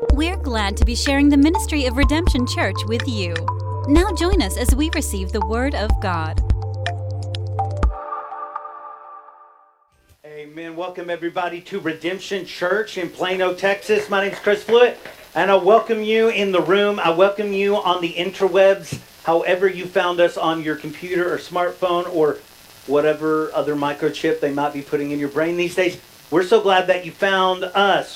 We're glad to be sharing the ministry of Redemption Church with you. Now join us as we receive the Word of God. Amen. Welcome everybody to Redemption Church in Plano, Texas. My name is Chris Fluitt, and I welcome you in the room. I welcome you on the interwebs, however you found us on your computer or smartphone or whatever other microchip they might be putting in your brain these days. We're so glad that you found us.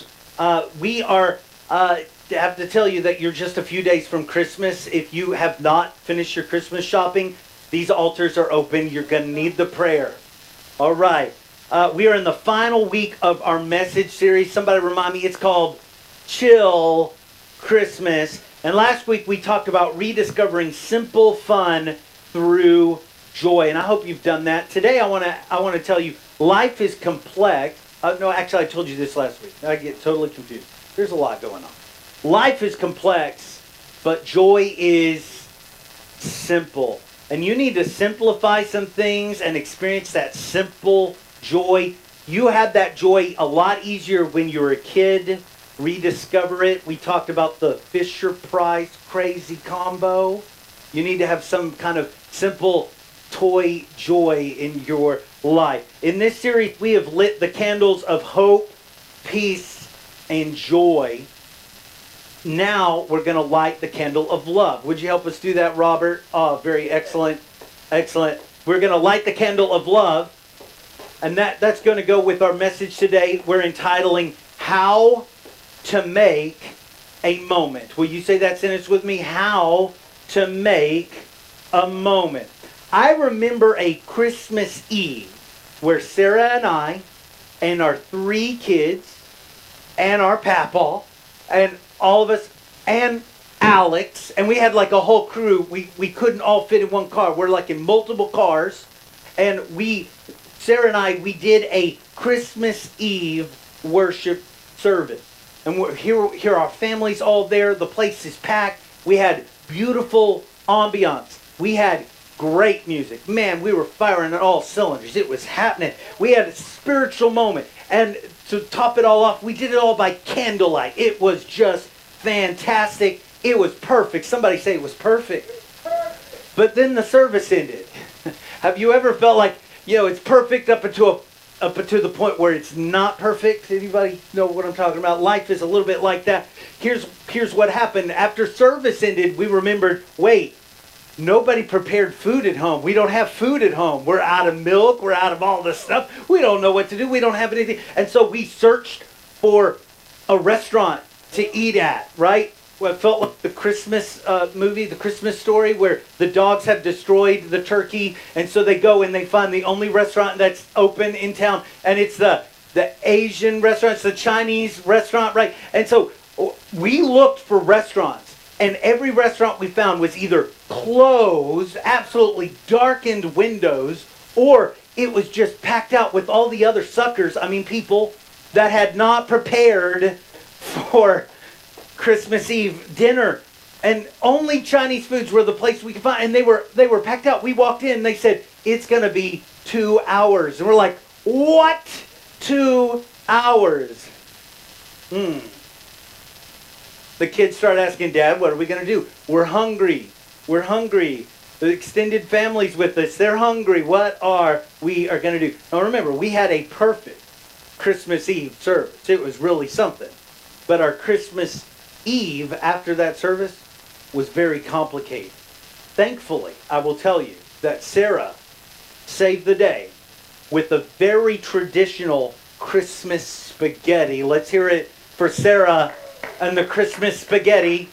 I have to tell you that you're just a few days from Christmas. If you have not finished your Christmas shopping, these altars are open. You're going to need the prayer. All right. We are in the final week of our message series. Somebody remind me, it's called Chill Christmas. And last week we talked about rediscovering simple fun through joy. And I hope you've done that. Today I want to tell you, life is complex. No, actually I told you this last week. I get totally confused. There's a lot going on. Life is complex, but joy is simple. And you need to simplify some things and experience that simple joy. You had that joy a lot easier when you were a kid. Rediscover it. We talked about the Fisher-Price crazy combo. You need to have some kind of simple toy joy in your life. In this series, we have lit the candles of hope, peace, and joy. Now we're going to light the candle of love. Would you help us do that, Robert? Oh, very excellent. Excellent. We're going to light the candle of love. And that's going to go with our message today. We're entitling How to Make a Moment. Will you say that sentence with me? How to Make a Moment. I remember a Christmas Eve where Sarah and I and our 3 kids and our papa and all of us and Alex, and we had like a whole crew. We couldn't all fit in one car. We're like in multiple cars. And Sarah and I, we did a Christmas Eve worship service. And we're here our family's all there. The place is packed. We had beautiful ambiance. We had great music. Man, we were firing on all cylinders. It was happening. We had a spiritual moment. And to top it all off, we did it all by candlelight. It was just fantastic. It was perfect. Somebody say it was perfect. But then the service ended. Have you ever felt like, it's perfect up to the point where it's not perfect? Anybody know what I'm talking about? Life is a little bit like that. Here's what happened. After service ended, we remembered, wait, nobody prepared food at home. We don't have food at home. We're out of milk. We're out of all this stuff. We don't know what to do. We don't have anything. And so we searched for a restaurant to eat at, right? Well, it felt like the Christmas movie, The Christmas Story, where the dogs have destroyed the turkey. And so they go and they find the only restaurant that's open in town. And it's the Asian restaurant. It's the Chinese restaurant, right? And so we looked for restaurants. And every restaurant we found was either closed, absolutely darkened windows, or it was just packed out with all the other suckers, people that had not prepared for Christmas Eve dinner. And only Chinese foods were the place we could find. And they were packed out. We walked in and they said, it's going to be 2 hours. And we're like, what? 2 hours? The kids start asking, Dad, what are we going to do? We're hungry. We're hungry. The extended family's with us. They're hungry. What are we going to do? Now remember, we had a perfect Christmas Eve service. It was really something. But our Christmas Eve after that service was very complicated. Thankfully, I will tell you that Sarah saved the day with a very traditional Christmas spaghetti. Let's hear it for Sarah and the Christmas spaghetti.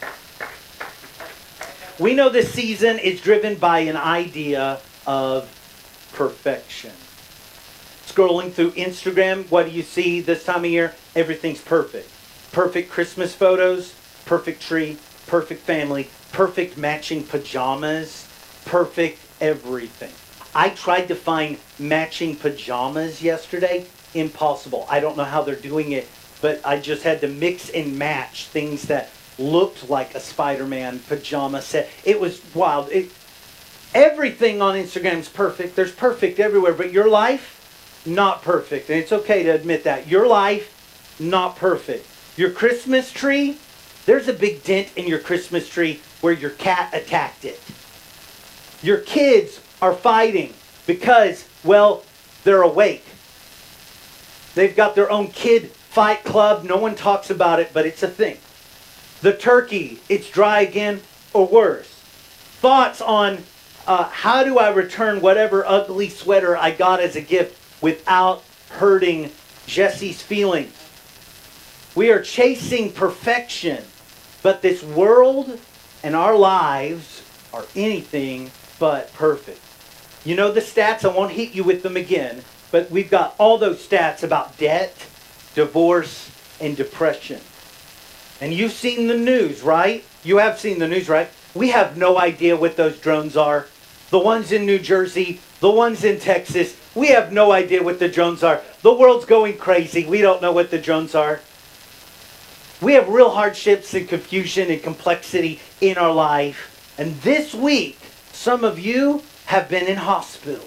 We know this season is driven by an idea of perfection. Scrolling through Instagram, what do you see this time of year? Everything's perfect. Perfect Christmas photos, perfect tree, perfect family, perfect matching pajamas, perfect everything. I tried to find matching pajamas yesterday. Impossible. I don't know how they're doing it, but I just had to mix and match things that looked like a Spider-Man pajama set. It was wild. Everything on Instagram is perfect. There's perfect everywhere, but your life, not perfect. And it's okay to admit that. Your life, not perfect. Your Christmas tree, there's a big dent in your Christmas tree where your cat attacked it. Your kids are fighting because, well, they're awake. They've got their own kid fight club. No one talks about it, but it's a thing. The turkey, it's dry again or worse. Thoughts on how do I return whatever ugly sweater I got as a gift without hurting Jesse's feelings? We are chasing perfection, but this world and our lives are anything but perfect. You know the stats, I won't hit you with them again, but we've got all those stats about debt, divorce, and depression. And you've seen the news, right? You have seen the news, right? We have no idea what those drones are. The ones in New Jersey, the ones in Texas, we have no idea what the drones are. The world's going crazy. We don't know what the drones are. We have real hardships and confusion and complexity in our life. And this week, some of you have been in hospital.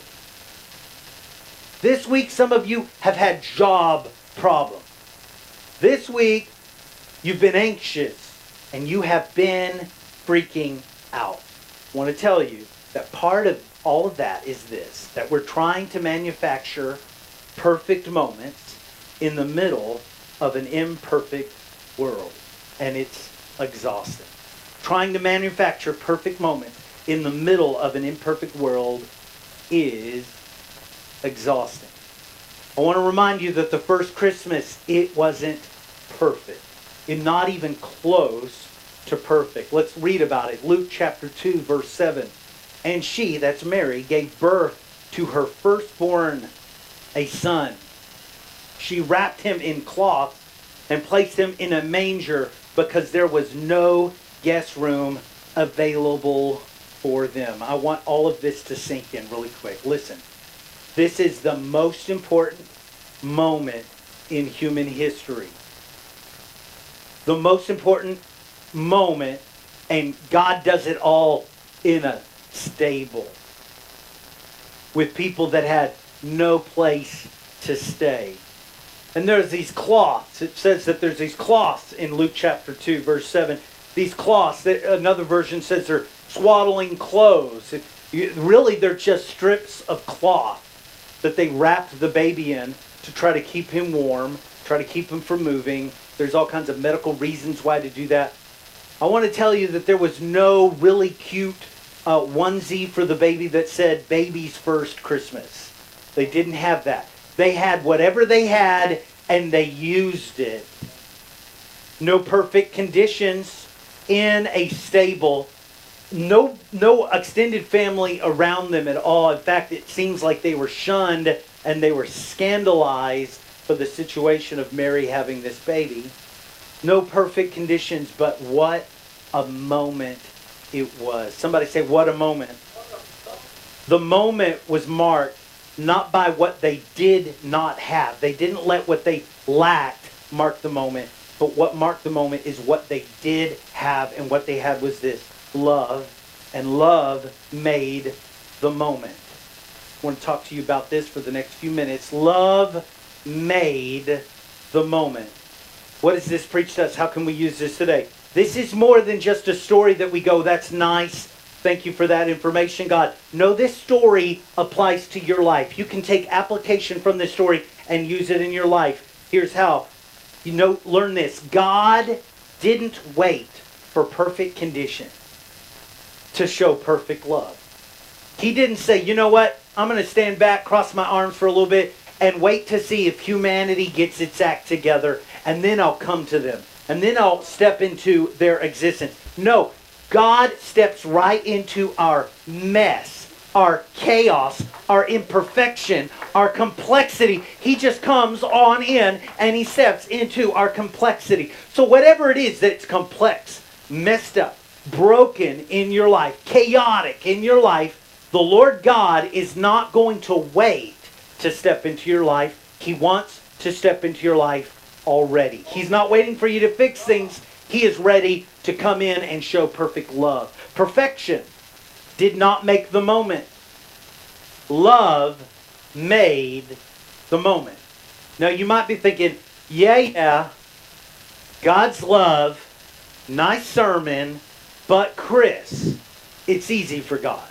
This week, some of you have had job problems. This week, you've been anxious and you have been freaking out. I want to tell you that part of all of that is this, that we're trying to manufacture perfect moments in the middle of an imperfect world. And it's exhausting. Trying to manufacture perfect moments in the middle of an imperfect world is exhausting. I want to remind you that the first Christmas, it wasn't perfect. It's not even close to perfect. Let's read about it. Luke chapter 2, verse 7. And she, that's Mary, gave birth to her firstborn, a son. She wrapped him in cloth and placed him in a manger because there was no guest room available for them. I want all of this to sink in really quick. Listen, this is the most important moment in human history. The most important moment, and God does it all in a stable with people that had no place to stay. And there's these cloths. It says that there's these cloths in Luke chapter 2, verse 7. These cloths, another version says they're swaddling clothes. Really, they're just strips of cloth that they wrapped the baby in to try to keep him warm, try to keep him from moving. There's all kinds of medical reasons why to do that. I want to tell you that there was no really cute onesie for the baby that said baby's first Christmas. They didn't have that. They had whatever they had, and they used it. No perfect conditions in a stable. No extended family around them at all. In fact, it seems like they were shunned and they were scandalized for the situation of Mary having this baby. No perfect conditions, but what a moment it was. Somebody say, what a moment. The moment was marked not by what they did not have. They didn't let what they lacked mark the moment. But what marked the moment is what they did have. And what they had was this, love. And love made the moment. I want to talk to you about this for the next few minutes. Love made the moment. What does this preach to us? How can we use this today? This is more than just a story that we go, that's nice. Thank you for that information, God. No, this story applies to your life. You can take application from this story and use it in your life. Here's how. Learn this. God didn't wait for perfect conditions to show perfect love. He didn't say, you know what? I'm going to stand back, cross my arms for a little bit, and wait to see if humanity gets its act together, and then I'll come to them. And then I'll step into their existence. No. God steps right into our mess, our chaos, our imperfection, our complexity. He just comes on in and he steps into our complexity. So whatever it is that's complex, messed up, broken in your life, chaotic in your life, the Lord God is not going to wait to step into your life. He wants to step into your life already. He's not waiting for you to fix things. He is ready to come in and show perfect love. Perfection did not make the moment. Love made the moment. Now you might be thinking, yeah, God's love, nice sermon, but Chris, it's easy for God.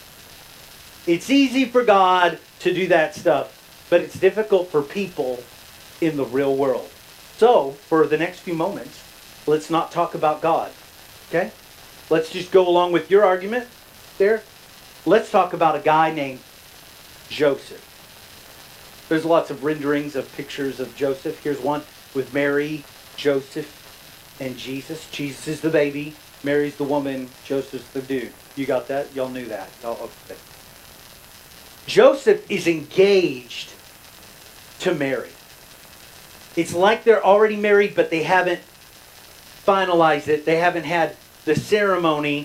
It's easy for God to do that stuff, but it's difficult for people in the real world. So, for the next few moments, let's not talk about God. Okay? Let's just go along with your argument there. Let's talk about a guy named Joseph. There's lots of renderings of pictures of Joseph. Here's one with Mary, Joseph, and Jesus. Jesus is the baby. Mary's the woman. Joseph's the dude. You got that? Y'all knew that. Okay. Joseph is engaged to Mary. It's like they're already married, but they haven't finalized it. They haven't had the ceremony.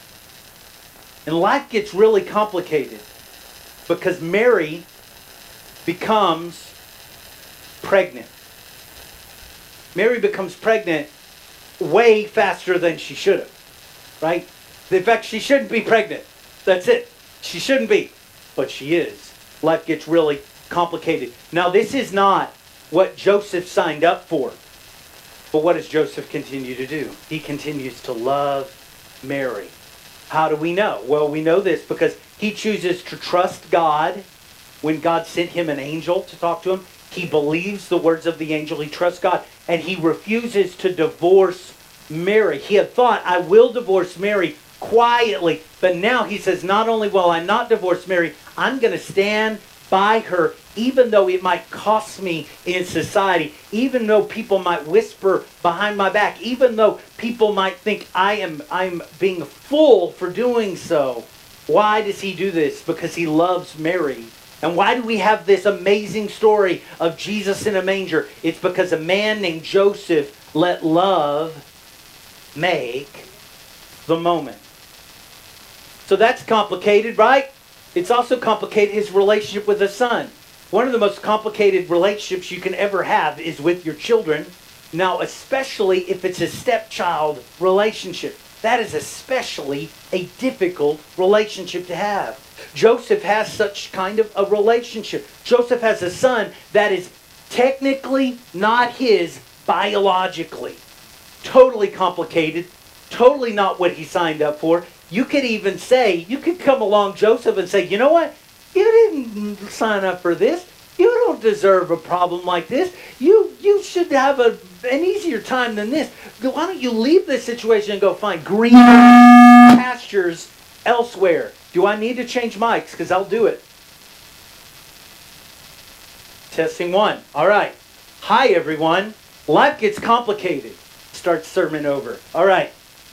And life gets really complicated because Mary becomes pregnant. Mary becomes pregnant way faster than she should have, right? In fact, she shouldn't be pregnant. That's it. She shouldn't be. But she is. Life gets really complicated. Now, this is not what Joseph signed up for. But what does Joseph continue to do? He continues to love Mary. How do we know? Well, we know this because he chooses to trust God. When God sent him an angel to talk to him, he believes the words of the angel. He trusts God. And he refuses to divorce Mary. He had thought, I will divorce Mary quietly. But now he says, not only will I not divorce Mary, I'm going to stand by her, even though it might cost me in society, even though people might whisper behind my back, even though people might think I'm being a fool for doing so. Why does he do this? Because he loves Mary. And why do we have this amazing story of Jesus in a manger? It's because a man named Joseph let love make the moment. So that's complicated, right? It's also complicated, his relationship with the son. One of the most complicated relationships you can ever have is with your children. Now, especially if it's a stepchild relationship. That is especially a difficult relationship to have. Joseph has such kind of a relationship. Joseph has a son that is technically not his biologically. Totally complicated. Totally not what he signed up for. You could even say, you could come along Joseph and say, you know what? You didn't sign up for this. You don't deserve a problem like this. You should have an easier time than this. Why don't you leave this situation and go find greener pastures elsewhere? Do I need to change mics? Because I'll do it. Testing one. All right. Hi, everyone. Life gets complicated. Start sermon over. All right.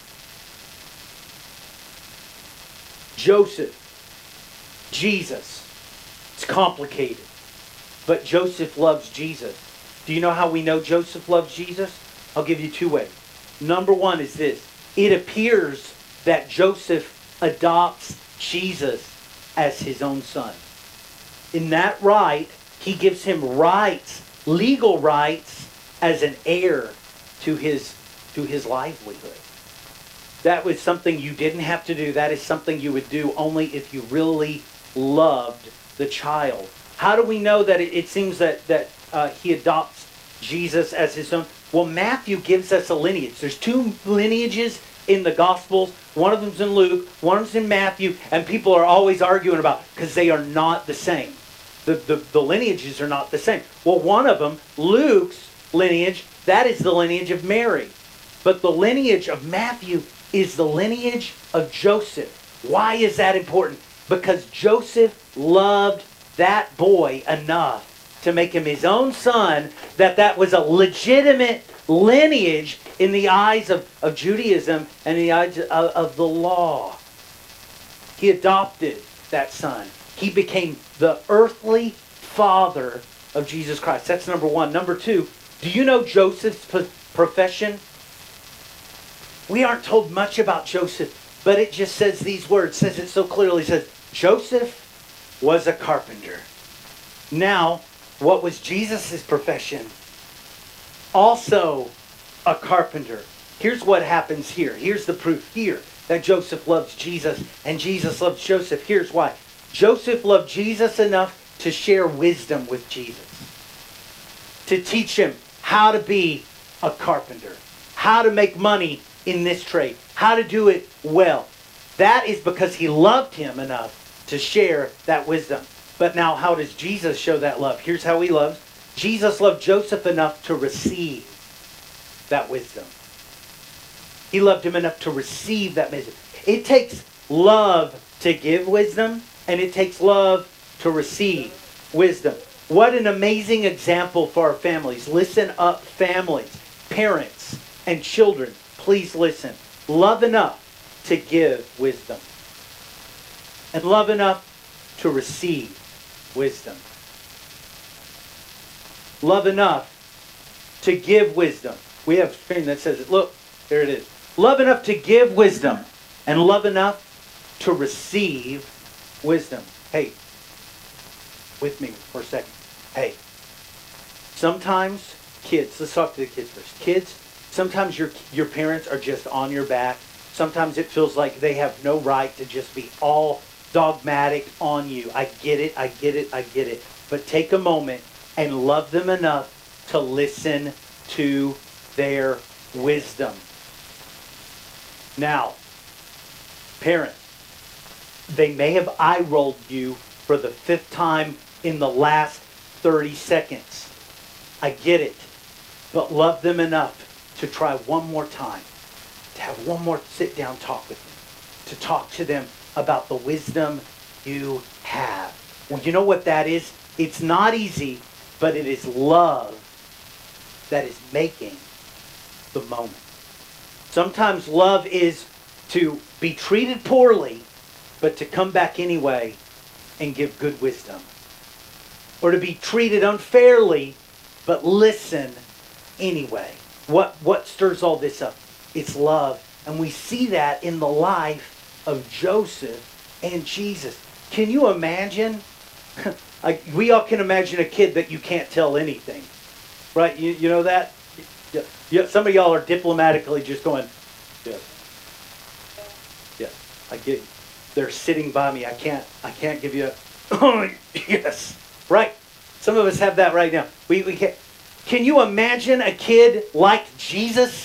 Joseph, Jesus. It's complicated. But Joseph loves Jesus. Do you know how we know Joseph loves Jesus? I'll give you two ways. Number one is this. It appears that Joseph adopts Jesus as his own son. In that right, he gives him rights, legal rights, as an heir to his livelihood. That was something you didn't have to do. That is something you would do only if you really loved the child. How do we know that it seems that he adopts Jesus as his son? Well, Matthew gives us a lineage. There's two lineages in the Gospels. One of them's in Luke, one of them's in Matthew, and people are always arguing about because they are not the same. The lineages are not the same. Well, one of them, Luke's lineage, that is the lineage of Mary. But the lineage of Matthew is the lineage of Joseph. Why is that important? Because Joseph loved that boy enough to make him his own son, that was a legitimate lineage in the eyes of Judaism and in the eyes of the law. He adopted that son. He became the earthly father of Jesus Christ. That's number one. Number two, do you know Joseph's profession? We aren't told much about Joseph, but it just says these words, says it so clearly. It says, Joseph was a carpenter. Now, what was Jesus' profession? Also a carpenter. Here's what happens here. Here's the proof here that Joseph loves Jesus and Jesus loves Joseph. Here's why. Joseph loved Jesus enough to share wisdom with Jesus. To teach him how to be a carpenter. how to make money in this trade, how to do it well. That is because he loved him enough to share that wisdom. But now, how does Jesus show that love? Here's how he loves. Jesus loved Joseph enough to receive that wisdom. He loved him enough to receive that wisdom. It takes love to give wisdom, and it takes love to receive wisdom. What an amazing example for our families. Listen up, families, parents, and children. Please listen. Love enough to give wisdom, and love enough to receive wisdom. Love enough to give wisdom. We have a screen that says it. Look, there it is. Love enough to give wisdom, and love enough to receive wisdom. Hey, with me for a second. Hey, sometimes kids, let's talk to the kids first. Kids, sometimes your parents are just on your back. Sometimes it feels like they have no right to just be all dogmatic on you. I get it, I get it, I get it. But take a moment and love them enough to listen to their wisdom. Now, parents, they may have eye-rolled you for the 5th time in the last 30 seconds. I get it. But love them enough to try one more time, to have one more sit-down talk with them, to talk to them about the wisdom you have. Well, you know what that is? It's not easy, but it is love that is making the moment. Sometimes love is to be treated poorly, but to come back anyway and give good wisdom. Or to be treated unfairly, but listen anyway. What stirs all this up? It's love. And we see that in the life of Joseph and Jesus. Can you imagine? We all can imagine a kid that you can't tell anything. Right? You know that? Yeah, some of y'all are diplomatically just going, yeah. Yeah, I get it. They're sitting by me. I can't give you a, oh, yes. Right? Some of us have that right now. We can't. Can you imagine a kid like Jesus?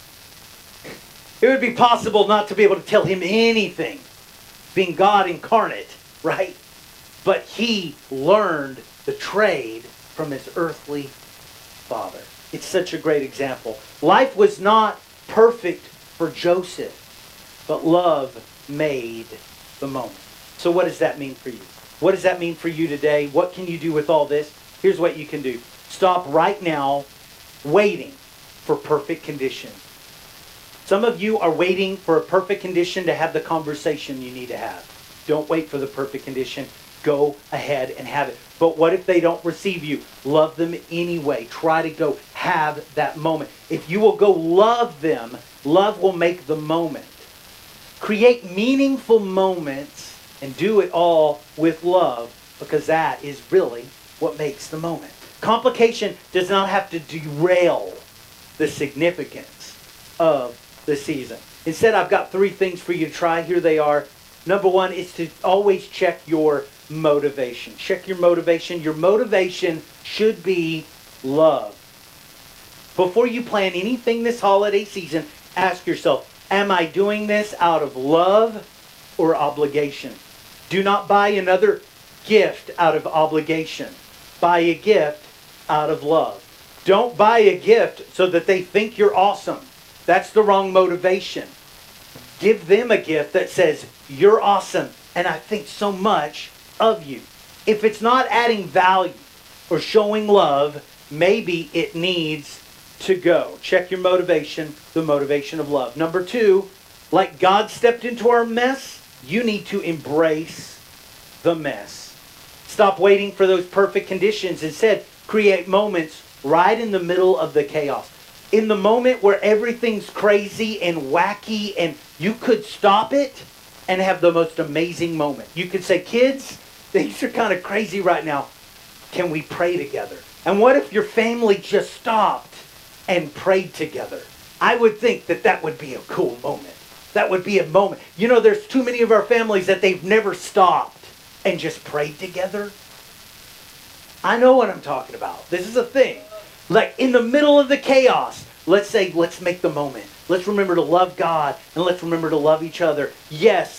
It would be possible not to be able to tell him anything, being God incarnate, right? But he learned the trade from his earthly father. It's such a great example. Life was not perfect for Joseph, but love made the moment. So what does that mean for you? What does that mean for you today? What can you do with all this? Here's what you can do. Stop right now waiting for perfect conditions. Some of you are waiting for a perfect condition to have the conversation you need to have. Don't wait for the perfect condition. Go ahead and have it. But what if they don't receive you? Love them anyway. Try to go have that moment. If you will go love them, love will make the moment. Create meaningful moments and do it all with love, because that is really what makes the moment. Complication does not have to derail the significance of the season. Instead, I've got 3 things for you to try. Here they are. Number 1 is to always check your motivation. Check your motivation. Your motivation should be love. Before you plan anything this holiday season, ask yourself, am I doing this out of love or obligation? Do not buy another gift out of obligation. Buy a gift out of love. Don't buy a gift so that they think you're awesome. That's the wrong motivation. Give them a gift that says, you're awesome, and I think so much of you. If it's not adding value or showing love, maybe it needs to go. Check your motivation, the motivation of love. Number 2, like God stepped into our mess, you need to embrace the mess. Stop waiting for those perfect conditions. Instead, create moments right in the middle of the chaos. In the moment where everything's crazy and wacky and you could stop it and have the most amazing moment. You could say, kids, things are kind of crazy right now. Can we pray together? And what if your family just stopped and prayed together? I would think that that would be a cool moment. That would be a moment. You know, there's too many of our families that they've never stopped and just prayed together. I know what I'm talking about. This is a thing. Like in the middle of the chaos, let's say, let's make the moment. Let's remember to love God and let's remember to love each other. Yes,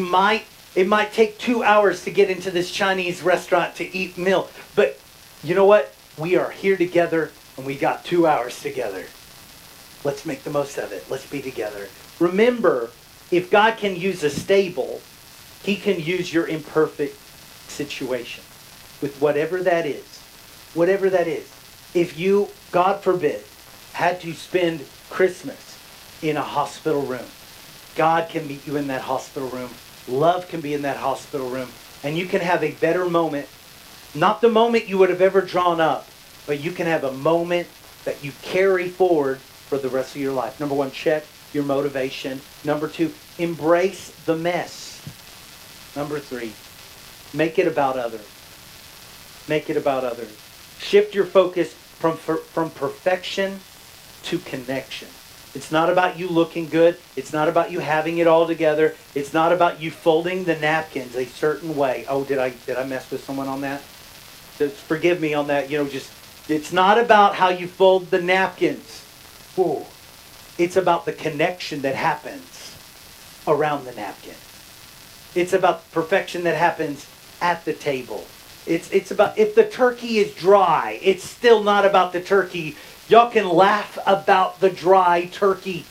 it might take 2 hours to get into this Chinese restaurant to eat meal. But you know what? We are here together and we got 2 hours together. Let's make the most of it. Let's be together. Remember, if God can use a stable, he can use your imperfect situation with whatever that is. Whatever that is. If you, God forbid, had to spend Christmas in a hospital room, God can meet you in that hospital room. Love can be in that hospital room. And you can have a better moment. Not the moment you would have ever drawn up, but you can have a moment that you carry forward for the rest of your life. Number one, check your motivation. Number two, embrace the mess. Number three, make it about others. Make it about others. Shift your focus from perfection to connection. It's not about you looking good. It's not about you having it all together. It's not about you folding the napkins a certain way. Oh, did I mess with someone on that? Just forgive me on that. It's not about how you fold the napkins. Ooh. It's about the connection that happens around the napkin. It's about perfection that happens at the table. It's about, if the turkey is dry, it's still not about the turkey. Y'all can laugh about the dry turkey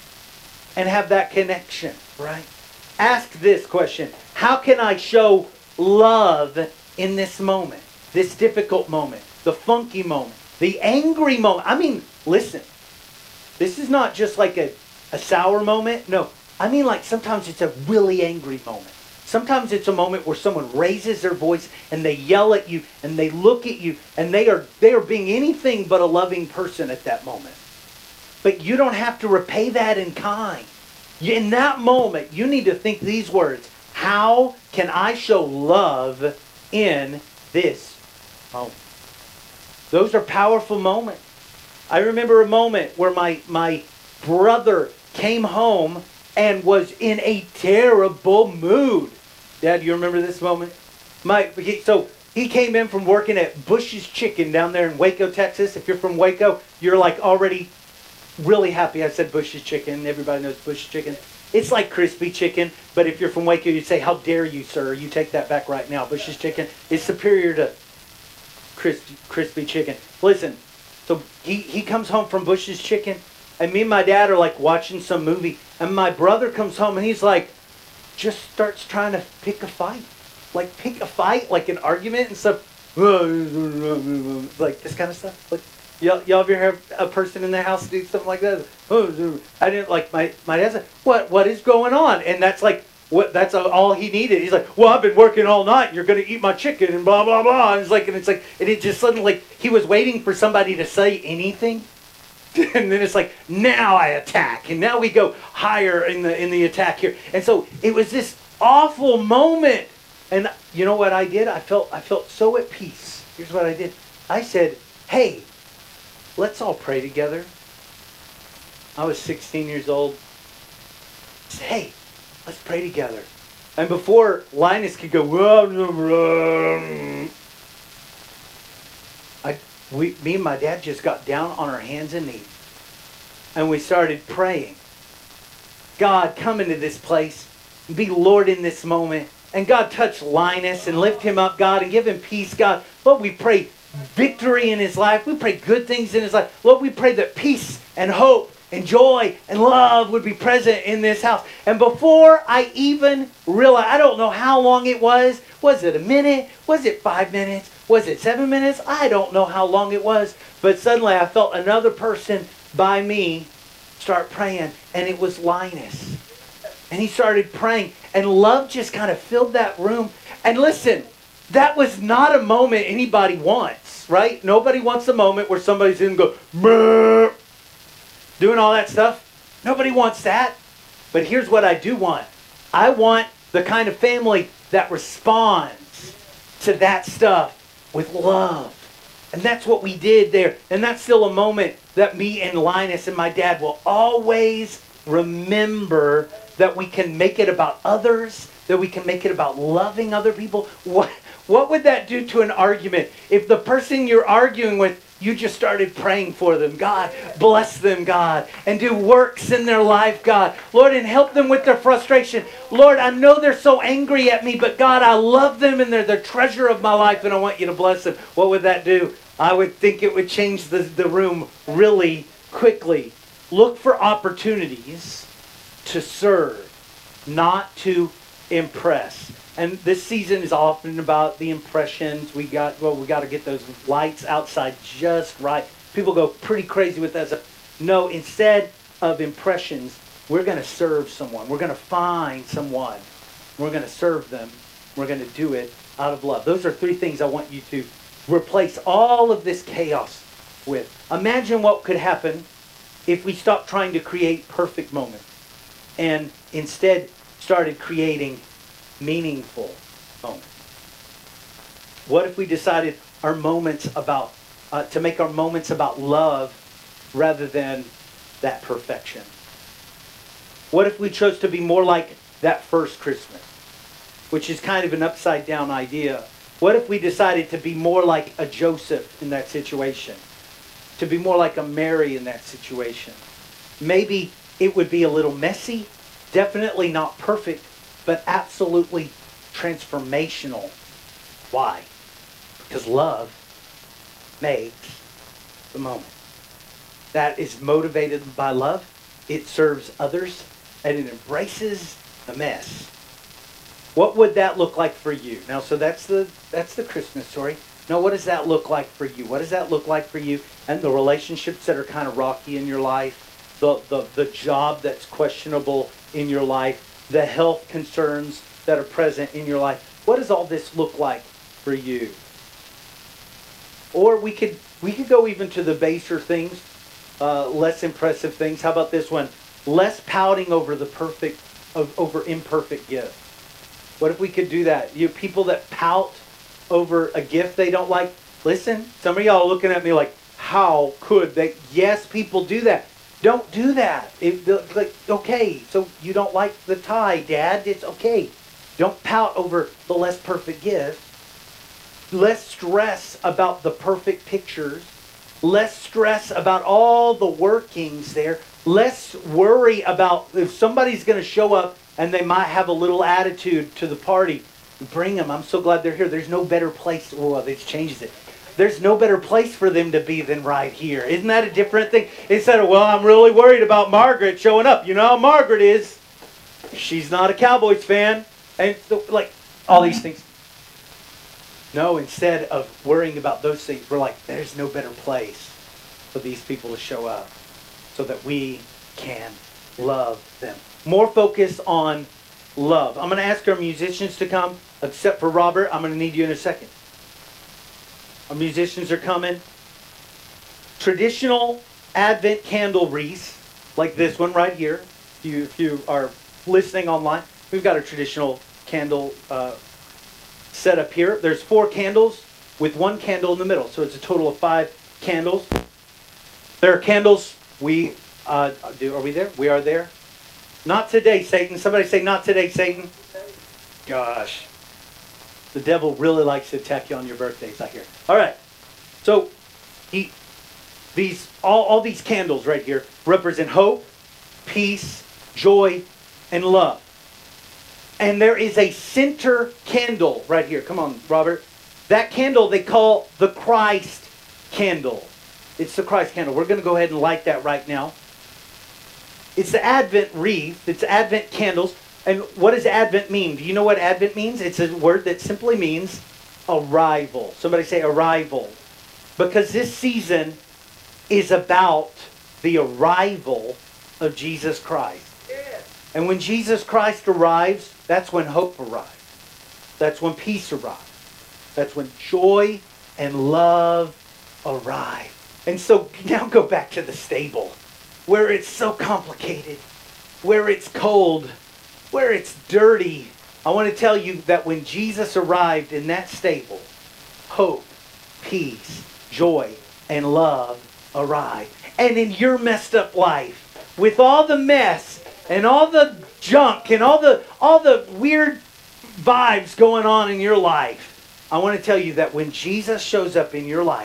and have that connection, right? Ask this question. How can I show love in this moment? This difficult moment, the funky moment, the angry moment. I mean, listen, this is not just like a sour moment. No, I mean like sometimes it's a really angry moment. Sometimes it's a moment where someone raises their voice and they yell at you and they look at you and they are being anything but a loving person at that moment. But you don't have to repay that in kind. In that moment, you need to think these words. How can I show love in this moment? Those are powerful moments. I remember a moment where my brother came home and was in a terrible mood. Dad, you remember this moment? So he came in from working at Bush's Chicken down there in Waco, Texas. If you're from Waco, you're like already really happy I said Bush's Chicken. Everybody knows Bush's Chicken. It's like crispy chicken, but if you're from Waco, you'd say, how dare you, sir? You take that back right now. Bush's Chicken is superior to crispy chicken. Listen, so he comes home from Bush's Chicken, and me and my dad are like watching some movie, and my brother comes home, and he's like, just starts trying to pick a fight. Like an argument and stuff. Like this kind of stuff. Like, y'all ever have a person in the house do something like that? I didn't like my dad said, what is going on? And that's like, that's all he needed. He's like, well, I've been working all night. You're going to eat my chicken and blah, blah, blah. And it just suddenly, like, he was waiting for somebody to say anything. And then it's like, now I attack. And now we go higher in the attack here. And so it was this awful moment. And you know what I did? I felt so at peace. Here's what I did. I said, hey, let's all pray together. I was 16 years old. I said, hey, let's pray together. And before Linus could go, me and my dad just got down on our hands and knees. And we started praying. God, come into this place. Be Lord in this moment. And God, touch Linus and lift him up, God, and give him peace, God. Lord, we pray victory in his life. We pray good things in his life. Lord, we pray that peace and hope and joy and love would be present in this house. And before I even realized, I don't know how long it was. Was it a minute? Was it 5 minutes? Was it 7 minutes? I don't know how long it was. But suddenly I felt another person by me start praying. And it was Linus. And he started praying. And love just kind of filled that room. And listen, that was not a moment anybody wants, right? Nobody wants a moment where somebody's going to go, brrr, doing all that stuff. Nobody wants that. But here's what I do want. I want the kind of family that responds to that stuff with love. And that's what we did there. And that's still a moment that me and Linus and my dad will always remember, that we can make it about others, that we can make it about loving other people. What would that do to an argument? If the person you're arguing with you just started praying for them. God, bless them, God, and do works in their life, God. Lord, and help them with their frustration. Lord, I know they're so angry at me, but God, I love them and they're the treasure of my life and I want you to bless them. What would that do? I would think it would change the room really quickly. Look for opportunities to serve, not to impress. And this season is often about the impressions. We got to get those lights outside just right. People go pretty crazy with that. No, instead of impressions, we're going to serve someone. We're going to find someone. We're going to serve them. We're going to do it out of love. Those are 3 things I want you to replace all of this chaos with. Imagine what could happen if we stopped trying to create perfect moments and instead started creating meaningful moments. What if we decided our moments about to make our moments about love rather than that perfection? What if we chose to be more like that first Christmas, which is kind of an upside down idea? What if we decided to be more like a Joseph in that situation? To be more like a Mary in that situation? Maybe it would be a little messy, definitely not perfect, but absolutely transformational. Why? Because love makes the moment. That is motivated by love. It serves others, and it embraces the mess. What would that look like for you? Now, so that's the Christmas story. Now, what does that look like for you? What does that look like for you? And the relationships that are kind of rocky in your life, the job that's questionable in your life, the health concerns that are present in your life. What does all this look like for you? Or we could go even to the baser things, less impressive things. How about this one? Less pouting over over imperfect gifts. What if we could do that? You people that pout over a gift they don't like. Listen, some of y'all are looking at me like, how could they? Yes, people do that. Don't do that. Okay, so you don't like the tie, Dad. It's okay. Don't pout over the less perfect gift. Less stress about the perfect pictures. Less stress about all the workings there. Less worry about if somebody's going to show up and they might have a little attitude to the party. Bring them. I'm so glad they're here. There's no better place. Oh, this changes it. There's no better place for them to be than right here. Isn't that a different thing? Instead of, well, I'm really worried about Margaret showing up. You know how Margaret is. She's not a Cowboys fan. And so, like, all these things. No, instead of worrying about those things, we're like, there's no better place for these people to show up so that we can love them. More focus on love. I'm going to ask our musicians to come, except for Robert. I'm going to need you in a second. Our musicians are coming. Traditional Advent candle wreaths, like this one right here. If you are listening online, we've got a traditional candle set up here. There's 4 candles with 1 candle in the middle. So it's a total of 5 candles. There are candles. Are we there? We are there. Not today, Satan. Somebody say, not today, Satan. Gosh. The devil really likes to attack you on your birthdays, I hear. All right. So, all these candles right here represent hope, peace, joy, and love. And there is a center candle right here. Come on, Robert. That candle they call the Christ candle. It's the Christ candle. We're going to go ahead and light that right now. It's the Advent wreath. It's Advent candles. And what does Advent mean? Do you know what Advent means? It's a word that simply means arrival. Somebody say arrival. Because this season is about the arrival of Jesus Christ. And when Jesus Christ arrives, that's when hope arrives. That's when peace arrives. That's when joy and love arrive. And so now go back to the stable, where it's so complicated, where it's cold, where it's dirty. I want to tell you that when Jesus arrived in that stable, hope, peace, joy, and love arrived. And in your messed up life, with all the mess and all the junk and all the weird vibes going on in your life, I want to tell you that when Jesus shows up in your life,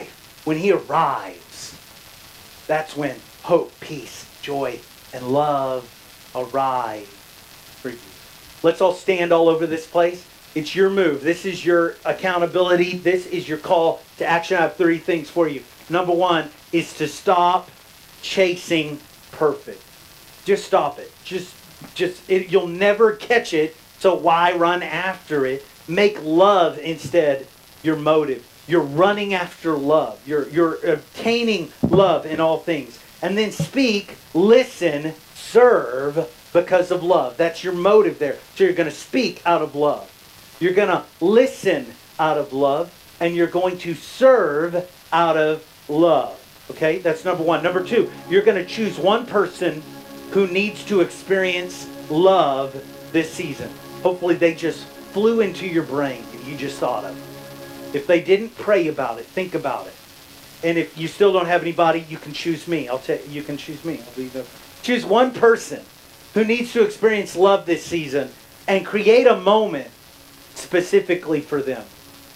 when he arrives, that's when hope, peace, joy, and love arrive for you. Let's all stand all over this place. It's your move. This is your accountability. This is your call to action. I have 3 things for you. Number 1 is to stop chasing perfect. Just stop it. You'll never catch it, so why run after it? Make love instead your motive. You're running after love. You're obtaining love in all things. And then speak, listen, serve because of love. That's your motive there. So you're going to speak out of love. You're going to listen out of love. And you're going to serve out of love. Okay? That's number 1. Number 2, you're going to choose one person who needs to experience love this season. Hopefully they just flew into your brain and you just thought of. If they didn't, pray about it. Think about it. And if you still don't have anybody, you can choose me. You can choose me. I'll be the. Choose one person who needs to experience love this season and create a moment specifically for them.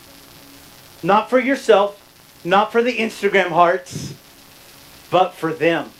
Not for yourself, not for the Instagram hearts, but for them.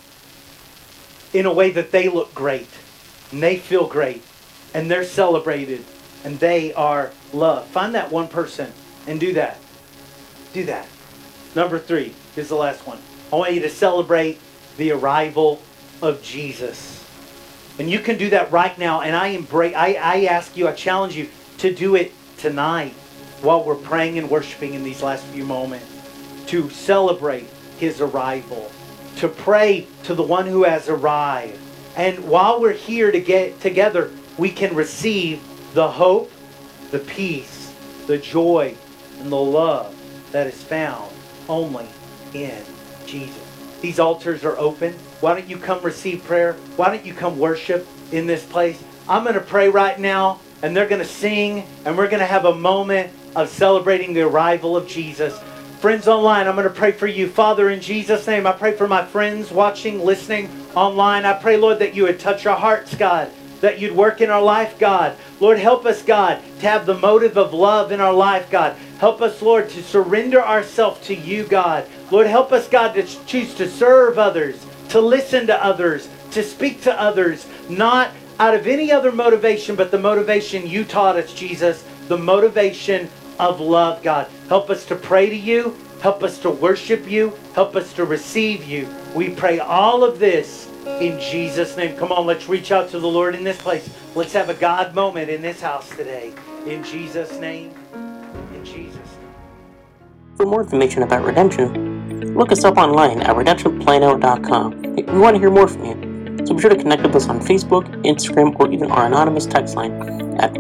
In a way that they look great, and they feel great, and they're celebrated, and they are loved. Find that one person and do that. Do that. Number 3 is the last one. I want you to celebrate the arrival of Jesus. And you can do that right now. And I ask you, I challenge you to do it tonight while we're praying and worshiping in these last few moments. To celebrate his arrival. To pray to the one who has arrived. And while we're here to get together, we can receive the hope, the peace, the joy, and the love that is found only in Jesus. These altars are open. Why don't you come receive prayer? Why don't you come worship in this place? I'm going to pray right now, and they're going to sing, and we're going to have a moment of celebrating the arrival of Jesus. Friends online, I'm going to pray for you. Father, in Jesus' name, I pray for my friends watching, listening online. I pray, Lord, that you would touch our hearts, God, that you'd work in our life, God. Lord, help us, God, to have the motive of love in our life, God. Help us, Lord, to surrender ourselves to you, God. Lord, help us, God, to choose to serve others, to listen to others, to speak to others, not out of any other motivation, but the motivation you taught us, Jesus, the motivation of love, God. Help us to pray to you. Help us to worship you. Help us to receive you. We pray all of this in Jesus' name. Come on, let's reach out to the Lord in this place. Let's have a God moment in this house today. In Jesus' name. In Jesus' name. For more information about Redemption, look us up online at redemptionplano.com. We want to hear more from you, so be sure to connect with us on Facebook, Instagram, or even our anonymous text line at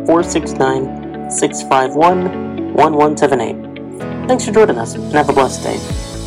469-651-1178. Thanks for joining us, and have a blessed day.